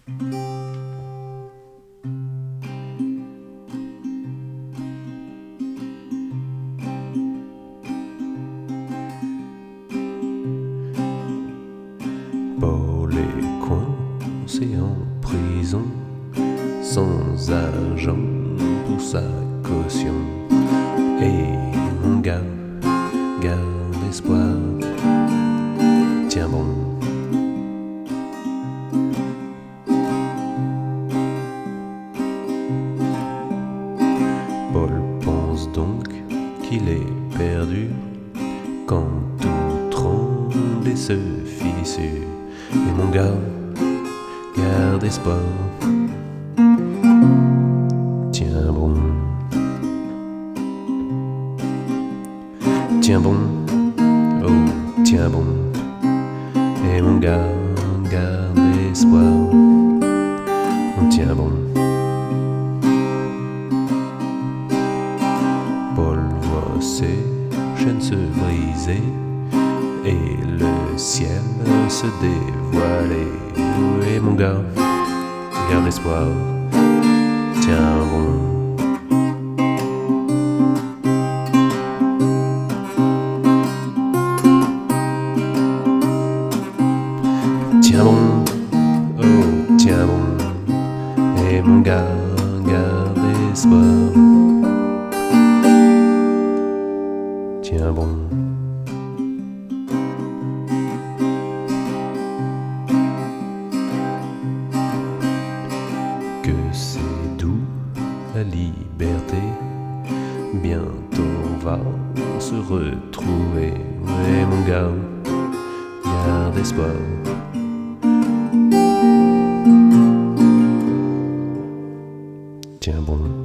Paul est coincé en prison, sans argent pour sa caution. Et mon gars, garde espoir, tiens bon. Paul pense donc qu'il est perdu quand tout tremble et se fissure. Et mon gars, garde espoir, tiens bon. Tiens bon, oh, tiens bon. Et mon gars, garde espoir, tiens bon. Paul voit ses chaînes se briser et le ciel se dévoiler. Et mon gars, garde espoir, tiens bon. Tiens bon, oh, tiens bon. Et mon gars, garde espoir, tiens bon. Que c'est doux la liberté, bientôt on va se retrouver. Ouais mon gars, garde espoir, tiens bon.